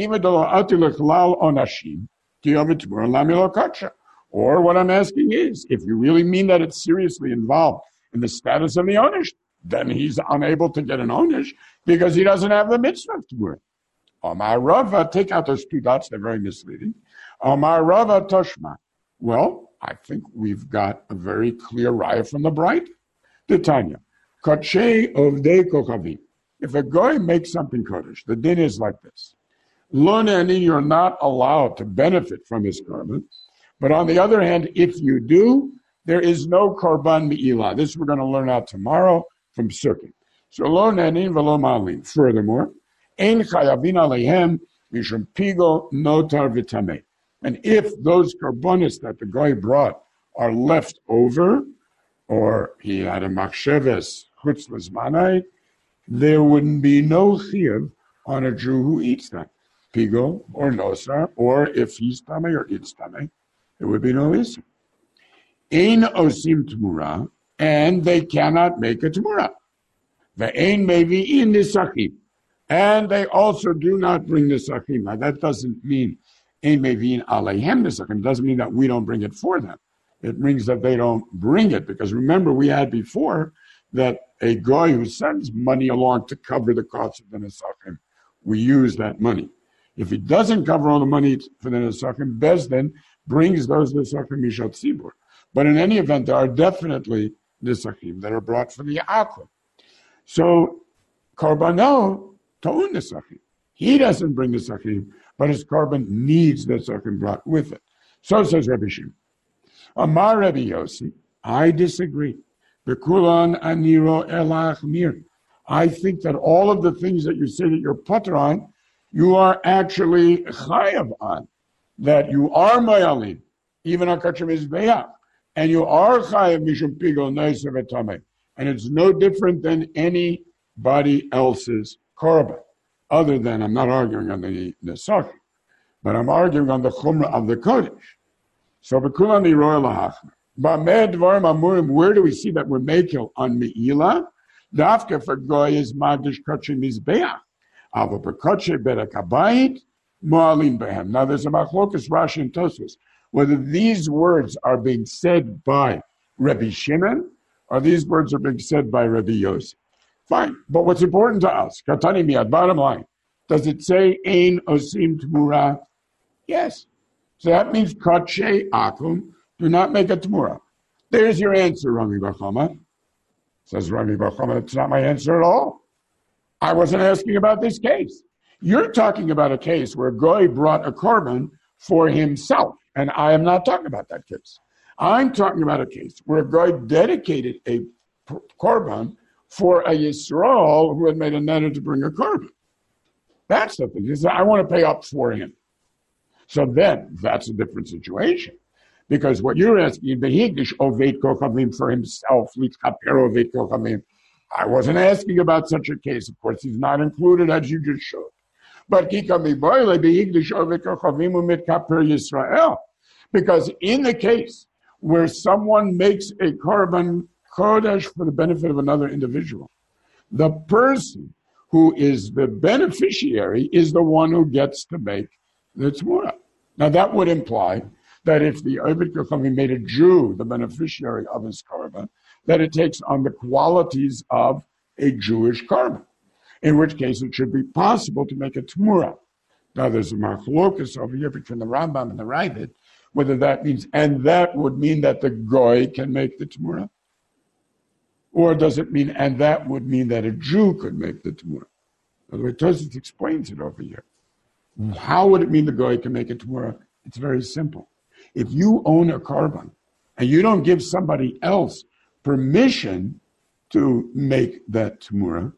or what I'm asking is, if you really mean that it's seriously involved in the status of the Onish, then he's unable to get an Onish because he doesn't have the mitzvah of Tamura. Omar Rava, take out those two dots, they're very misleading. Omar Rava Toshma. Well, I think we've got a very clear raya from the Bright. The Tanya. Kodshe Ovdei Kochavim. If a guy makes something Kodesh, the din is like this. Lonani, you're not allowed to benefit from his carbon. But on the other hand, if you do, there is no Karban Mi'ilah. This we're going to learn out tomorrow from Sukkot. So Lonani v'lo malin. Furthermore, Ein chayavin aleihem mishum pigo notar v'tameh. And if those karbonis that the guy brought are left over, or he had a machsheves chutz l'zmanai, there wouldn't be no chiyuv on a Jew who eats them, pigo or nosar, or if he's tamei or eats tamei, there would be no issue. Ein osim tmura, and they cannot make a tmura. Ve'ein mevi'in nisachim, and they also do not bring nisachim. Now that doesn't mean ein mevi'in aleihem nisachim. It doesn't mean that we don't bring it for them. It means that they don't bring it, because remember we had before that a guy who sends money along to cover the cost of the Nesachim, we use that money. If he doesn't cover all the money for the Nesachim, Bezdin brings those Nesachim Mishat Tzibur. But in any event, there are definitely Nesachim that are brought for the Akum. So, Karbano, Ta'un Nesachim. He doesn't bring Nesachim, but his Karban needs Nesachim brought with it. So says Rabbi Shimon. Amar Rabbi Yossi, I disagree. Bekulan aniro elach mir. I think that all of the things that you say that you're putter on, you are actually chayav on. That you are mayalim, even akachim is be'ah. And you are chayav mishum pigol neiser v'tameh. And it's no different than anybody else's korban. Other than, I'm not arguing on the nesach, but I'm arguing on the chumrah of the kodesh. So bekulan niro elach mir. Where do we see that we're making on Me'ila? Dafka for goy is magdish kotche mizbeach. Ava per kotche berakabayit mo'alim behem. Now there's a machlokas Rashi and Tosfos whether these words are being said by Rabbi Shimon or these words are being said by Rabbi Yosef. Fine, but what's important to us? Katani miyad. Bottom line, does it say ein osim tmura? Yes. So that means kotche akum. Do not make a Tamura. There's your answer, Rami Bachama. Says Rami Bachama, it's not my answer at all. I wasn't asking about this case. You're talking about a case where Goy brought a korban for himself, and I am not talking about that case. I'm talking about a case where Goy dedicated a korban for a Yisrael who had made a neder to bring a korban. That's the thing. He said, I want to pay up for him. So then, that's a different situation. Because what you're asking, Behigdish Oveit Kochavim for himself, Oveit Kochavim. I wasn't asking about such a case. Of course, he's not included as you just showed. But Kikami Boile, Behigdish Oveit Kochavim Umit Kaper Yisrael. Because in the case where someone makes a korban kodesh for the benefit of another individual, the person who is the beneficiary is the one who gets to make the Tzmura. Now that would imply that if the Oved Kochavim made a Jew the beneficiary of his korban, that it takes on the qualities of a Jewish korban, in which case it should be possible to make a Tmura. Now there's a machlokas over here between the Rambam and the Ravid, whether that means, and that would mean that the Goy can make the Tmura, or does it mean, and that would mean that a Jew could make the Tmura? By the way, Tosfos explains it over here. How would it mean the Goy can make a Tmura? It's very simple. If you own a korban and you don't give somebody else permission to make that Tmura,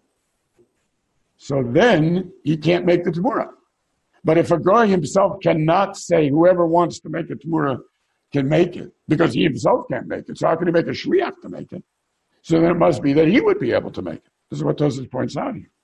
so then he can't make the Tmura. But if a Goy himself cannot say whoever wants to make a Tmura can make it, because he himself can't make it, so how can he make a Shliach to make it? So then it must be that he would be able to make it. This is what Tosfos points out here.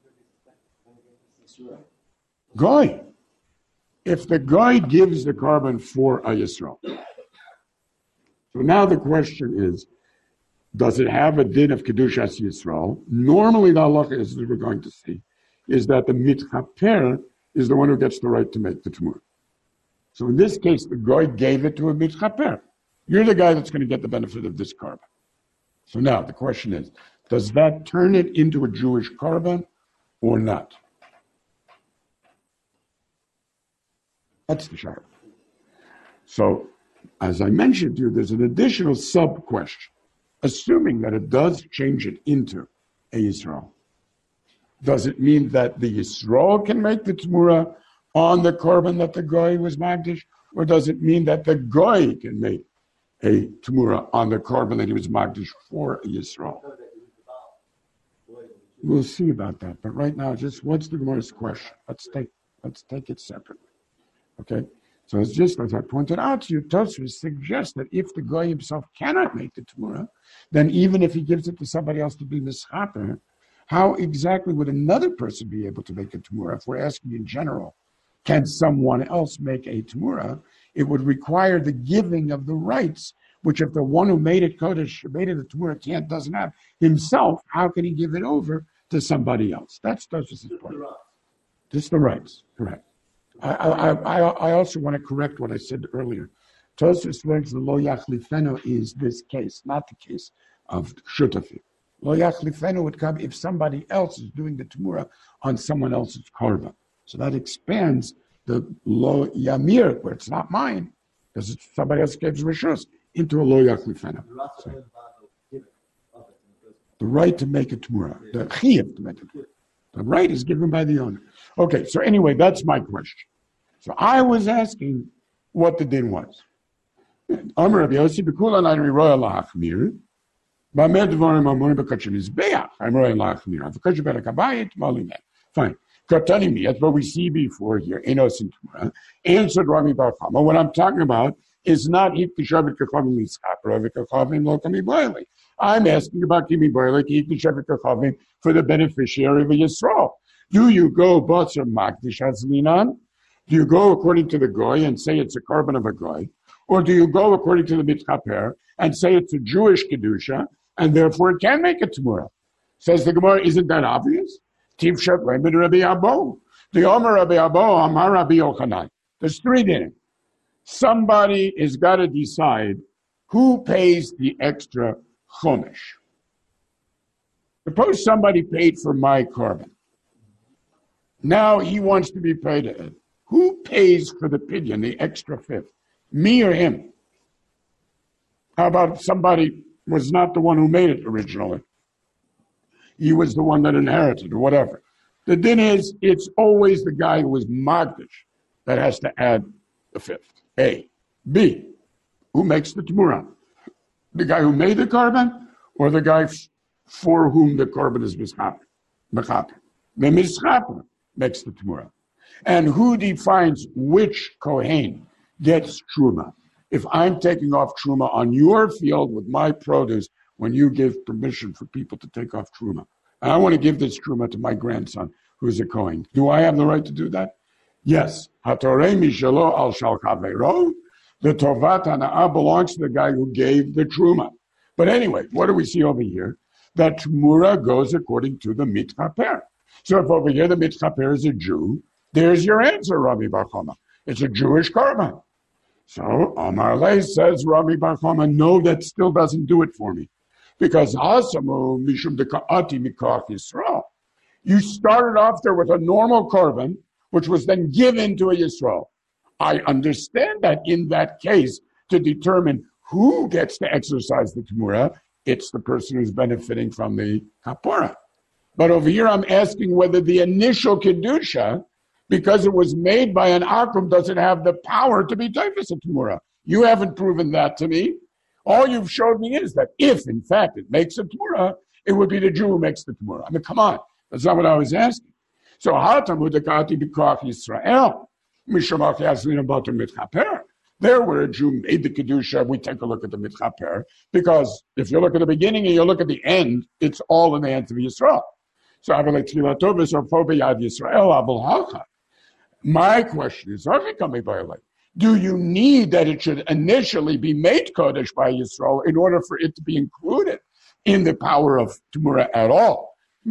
Goy. If the guy gives the korban for a Yisrael. So now the question is, does it have a din of Kedushas Yisrael? Normally the halacha, as we're going to see, is that the mitchaper is the one who gets the right to make the Tmura. So in this case, the guy gave it to a mitchaper. You're the guy that's going to get the benefit of this korban. So now the question is, does that turn it into a Jewish korban or not? That's the shayla. So, as I mentioned to you, there's an additional sub-question. Assuming that it does change it into a Yisrael, does it mean that the Yisrael can make the Tmura on the korban that the Goy was magdish? Or does it mean that the Goy can make a Tmura on the korban that he was magdish for a Yisrael? We'll see about that. But right now, just what's the Gemara's question? Let's take, let's take it separately. Okay, so it's just as I pointed out to you, Tosfos suggests that if the guy himself cannot make the Tmura, then even if he gives it to somebody else to be mischaper, how exactly would another person be able to make a Tmura? If we're asking in general, can someone else make a Tmura? It would require the giving of the rights, which if the one who made it Kodesh, made it a Tmura, can't, doesn't have himself, how can he give it over to somebody else? That's Tosfos' point. Just the rights, correct. I, I, I, I also want to correct what I said earlier. Tosfos learns the lo yachlifenu is this case, not the case of shutafi. Lo yachlifenu would come if somebody else is doing the temura on someone else's korban. So that expands the lo yamir, where it's not mine, because it's somebody else gives rishus, into a lo yachlifenu. So, the right to make a temura, the chiyuv to make a temura. The right is given by the owner. Okay, so anyway, that's my question. So I was asking what the din was. Amar Rabbi Yossi b'kula na'ri roya la'achmir, b'amed dvarim amurim b'kachim izbeach, I'm roya la'achmir, v'kachim b'rakabayit, malim. Fine. Katani mi, that's what we see before here, enos and tumura. Answered Rami Bar Chama, what I'm talking about is not iktishavet kachavim litzchapra, v'kachavim lo kami boili. I'm asking about kimi boili, iktishavet kachavim, for the beneficiary of a Yisrael. Do you go Batzer Makdish Hazlinan? Do you go according to the Goy and say it's a korban of a Goy? Or do you go according to the Mitchaper and say it's a Jewish Kedusha and therefore it can make a Temurah? Says the Gemara, isn't that obvious? Tivshat Rebbe Rabbi Abo. The Omer Rabbi Abo, Amar Rabbi Yochanan. There's three dinim. Somebody has got to decide who pays the extra chomesh. Suppose somebody paid for my korban. Now he wants to be paid it. Who pays for the pidyon, the extra fifth? Me or him? How about somebody was not the one who made it originally? He was the one that inherited or whatever. The din is, it's always the guy who was magdish that has to add the fifth. A. B. Who makes the temurah? The guy who made the korban or the guy f- for whom the korban is mischaper? The mischaper makes the temurah. And who defines which kohen gets truma? If I'm taking off truma on your field with my produce, when you give permission for people to take off truma, and I want to give this truma to my grandson, who's a kohen, do I have the right to do that? Yes. Hatorei mishalo al shal chaveiro. The tovat hana'ah belongs to the guy who gave the truma. But anyway, what do we see over here? That temurah goes according to the mitchaper. So if over here the mitchaper is a Jew, there's your answer, Rabbi Bar Chama. It's a Jewish korban. So Amar Lei says, Rabbi Bar Chama, no, that still doesn't do it for me. Because Hasamu Mishum Deka'ati Mikach Yisrael. You started off there with a normal korban, which was then given to a Yisrael. I understand that in that case, to determine who gets to exercise the Temurah, it's the person who's benefiting from the Kapora. But over here, I'm asking whether the initial Kedusha, because it was made by an Akum, doesn't have the power to be Taifas of Temurah. You haven't proven that to me. All you've showed me is that if, in fact, it makes a Temurah, it would be the Jew who makes the Temurah. I mean, come on. That's not what I was asking. So, Hatamu Dekati B'Koach Yisrael, Mishamach Yaslin Batum Mitchaper. There where a Jew made the Kedusha, we take a look at the Mitchaper, because if you look at the beginning and you look at the end, it's all in the hands of Yisrael. So, Avalek Tfilatov or Fobe Yad Yisrael, Abul Halcha. My question is, do you need that it should initially be made Kodesh by Yisrael in order for it to be included in the power of Temurah at all?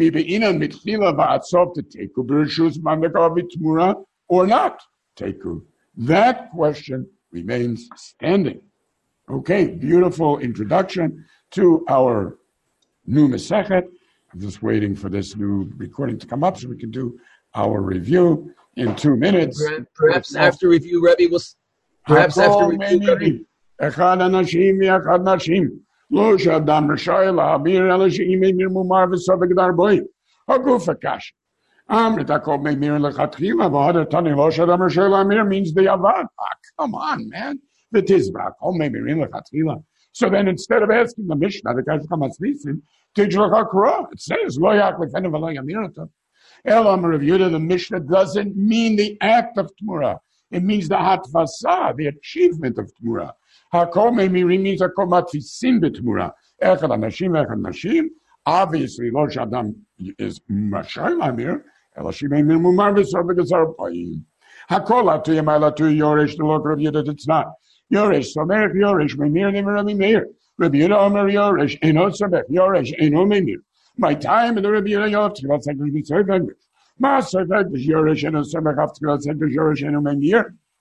Or not? Teku. That question remains standing. Okay, beautiful introduction to our new Masechet. I'm just waiting for this new recording to come up so we can do our review in two minutes. Perhaps Let's after know. review, Rebbe will. Perhaps after review, Rebbe. Echad anashim v'echad nashim. Lo shadam r'shay la'amir ela she'im emir mumar v'sovek darboim. Haguf akash. Amrit hakol meimir lechatchila v'hada tani lo shadam r'shay la'amir means the avad. Ah, come on, man. The tizbra kol meimirin lechatchila. So then, instead of asking the Mishnah, the guys come aslisim, tijlach hakra. It says lo yaklefenu v'lo yamirata. Elam Rav Yehuda, the Mishnah doesn't mean the act of Temurah. It means the hatvasa, the achievement of Temurah. Hakol meimiri means hakol matfisim b'Temurah. Echad anashim, echad nashim. Obviously, lo shadam is mashal amir. Ela shemeimir mumar v'sor v'gazar payim. Hakol atu yamay latu yoresh. The Lord Rav Yehuda, it's not. Yoresh somerech yoresh meimir never Rabbi Meir. Rabbi Yehuda omer yoresh eno somerech yoresh eno meimir. My time in the Rabbi Yehuda Yov Tchilat Sekdosh B'Tzorei V'English. Ma Tzorei V'English Yoresh Eno Semech Av Tchilat Sekdosh Yoresh Eno Meimir.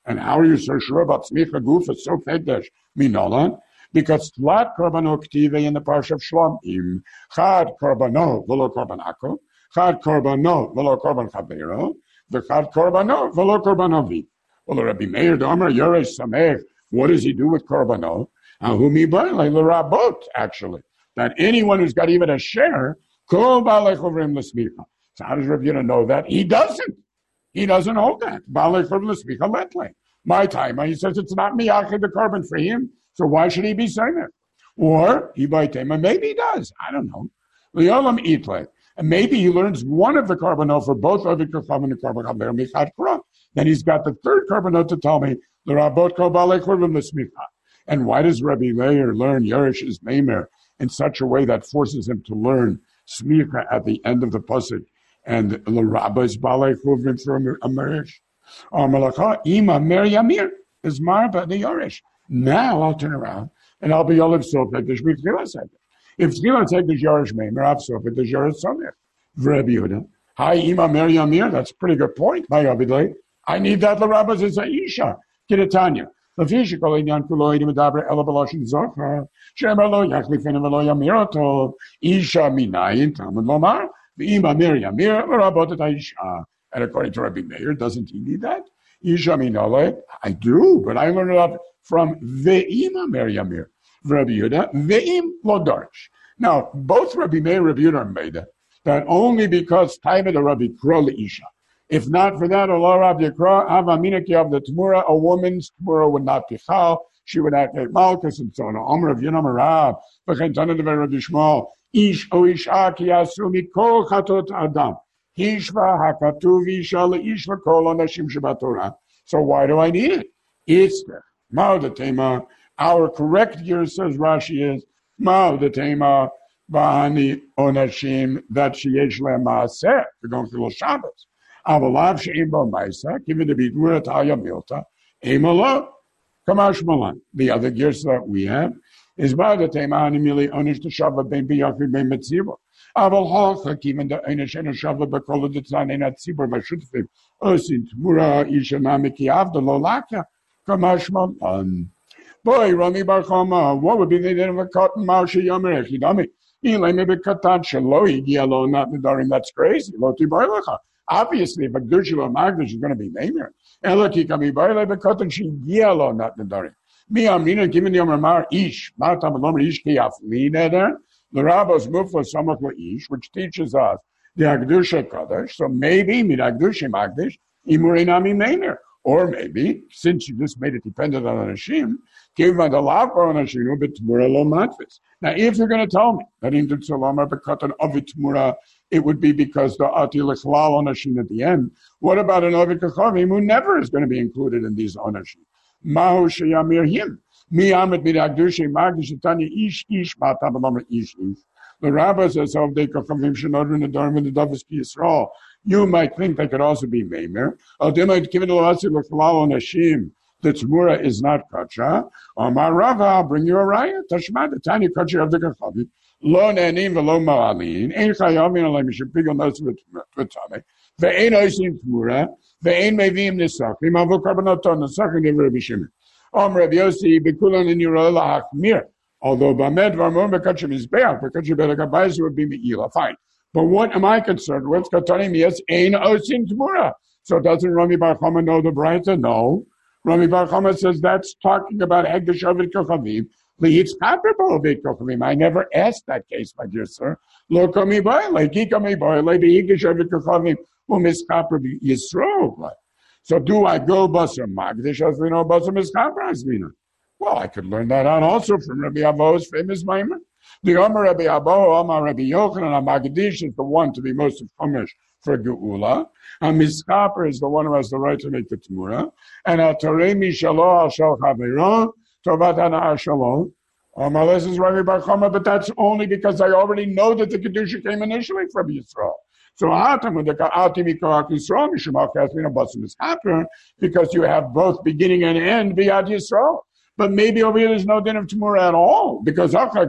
And how are you so sure about smicha gufa so fekdesh minolan? Because flat korbano ktive in the parsha of Shlomim, chad korbano v'lo korbanako, chad korbano v'lo korban chavero, v'chad korbano v'lo korbanovi. Well, Rabbi Meir Domer Yoresh Samech, what does he do with korbano? Ahumi b'alei l'rabot, actually. That anyone who's got even a share, kol b'alei chovrim l'smicha. So how does Rabbi Yehuda know that? He doesn't. He doesn't hold that. B'alei chovrim l'smicha letle. My time, he says it's not miyachid the carbon for him, so why should he be saying it? Or, he might tema, maybe he does. I don't know. Li'olam itle. And maybe he learns one of the carbonot for both of the kachavim and the carbon chaver michad kra. Then he's got the third carbonot to tell me, l'rabot kol b'alei chovrim l'smicha. And why does Rabbi Meir learn Yeresh's Meimer in such a way that forces him to learn smicha at the end of the pasuk and l'rabos b'alei chovrim through a marish? Amalacha ima mer yamir is marba the Yeresh. Now I'll turn around and I'll be Yoliv Sofet the Shmich said. If Tchilah take the Yeresh Meimer, I've Sofet the Yeresh Samech. Rabbi Yehuda. Hi ima mer yamir. That's a pretty good point. My Abidlei. I need that l'rabos is a isha. Kidatanya. Lefish kol inyan kulo idim medaber ela b'loshin zochar. Shemer lo yachlifenu v'lo yamir otov. Isha minayin tamud lomar. V'ima mer yamir l'rabot et ha'isha. And according to Rabbi Meir, doesn't he need that? Isha minole. I do, but I learned it up from ve'ima mer yamir. Rabbi Yehuda ve'im lo darish. Now, both Rabbi Meir and Rabbi Yehuda made that, that only because Taiva the Rabbi Kro Isha. If not for that, Allah Rabbi Kro, Avaminaki of the Tmura, a woman's Tmura would not be chal, she would not take Malchus and so on. Omer of Yonam Rab, V'chentana de Rabbi Shmuel, Ish o Isha ki yasu mikol chatot Adam. Hishva hakatuv Isha le'ishva kol anashim shebatorah. So why do I need it? It's there. Ma'od tema. Our correct year, says Rashi, is Ma'od tema ba'ani onashim that sheyesh le'em ma'aseh. We're going through Shabbos. Avalav she'im bo ma'aseh. Given to be durat haya milta. Emalo. Kamash malan. The other gears that we have is Ma'od tema ani mili onish t'shavah ben biyachid ben metzivo. Aval halcha kiven the onish eno shavah b'kol d'tzan enat tzibur v'shutfim. Osin t'mura isha namiki avdalo laka. Kamash malan. Boy, Rami Bar Chama, what would be the name of a cotton marsha yamer echidami? Ilay maybe katan shelo yigialo not nedarim. That's crazy. Lo tibarlecha. Obviously, if a gdushilo magdash is going to be named, elaki kami barle bekatan she yigialo not nedarim. Mi amina given the Amar ish matam lomer ish ki afli neder. The rabbis move for samach ish, which teaches us the agdusha kadosh. So maybe mit agdusha magdash imurinami namer. Or maybe, since you just made it dependent on Anashim, give the lav or Anashim, but Tmura lo matvis. Now, if you're going to tell me that in the Tzolama Bekatan Ovid Tmura, it would be because the Ati Lechlal Anashim at the end. What about an Ovid Kachavim who never is going to be included in these Anashim? Mahu Sheyamir him. Mi Amid Midagdushe Magdish Tanya Ish Ish Matabalamer Ish Ish. The rabbi says, "Of the Kachavim Shenodrin the Dharma the Davis Yisrael." You might think they could also be Meimer. Oh, they might give it a lot of Lefalal Nashim. The Tzmura is not Kacha. Or Marava, I'll bring you a raya. Tashma, the tiny Kacha of the Kachavim. Lo Nanim, Velo Ma'alin. Ein Chayamin, Alem, Shepigel, Nos, Vitame. Ve'ein Oisim Tzmura. Ve'ein Mevim Nisachim. Avo Karbonoton, Nisachim, Never Rabbi Shimon. Om Rabbi Yossi, Bekulan in Yurola Hakmir. Although Bamed, Varmon, Bekachim is Be'ach, Bekachim Belagabayz would be Me'ila. Fine. But what am I concerned with? Katanim, yes, Ein Osim Tmura. So doesn't Rami Bar Chama know the Braita? No. Rami Bar Chama says that's talking about Hegdash Ovid Kochavim. Li'itz Chaper Ovid Kochavim. I never asked that case, my dear sir. Lo Komi Boyle, Kikomi Boyle, Hegdash Ovid Kochavim, Umis Chaper Yisro. So do I go Basar Magdish as we know Basar Miskaper Asmina? Well, I could learn that out also from Rabbi Avo's famous Maimon. The Omer Rabbi Abo, Omer Rabbi Yochanan, and Magadish is the one to be most chumash for Geula. And Miskaper is the one who has the right to make the Tmura. And Ataremi Shalo Al Shal Chaveron, Tovat Ana Shalom. Omer, this is Rabbi Bar Chama, but that's only because I already know that the Kedusha came initially from Yisrael. So Atam with the Atimi Koach Yisrael, Mishimach Kasmina Basim Miskaper, because you have both beginning and end Biyad Yisrael. But maybe over here there's no din of Tmura at all, because and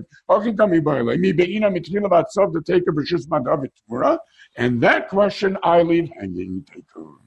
that question I leave hanging.